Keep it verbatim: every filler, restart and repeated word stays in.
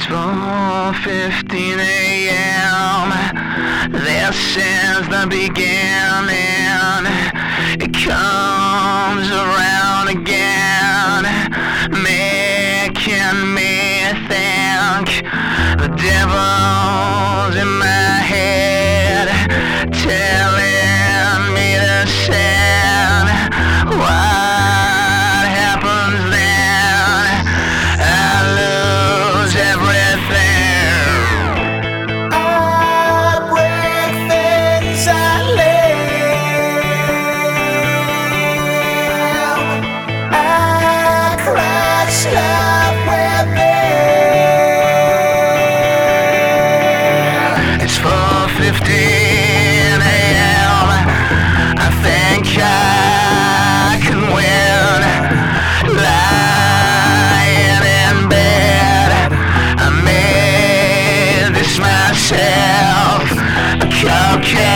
four fifteen a m This is the beginning. It comes around again, making me think. The devil's in my head, telling me to sin. What happens then? I lose everything. I break things I live. I crush love within. It's four fifteen a m I think I can win. Lying in bed, I made this myself. Cocaine.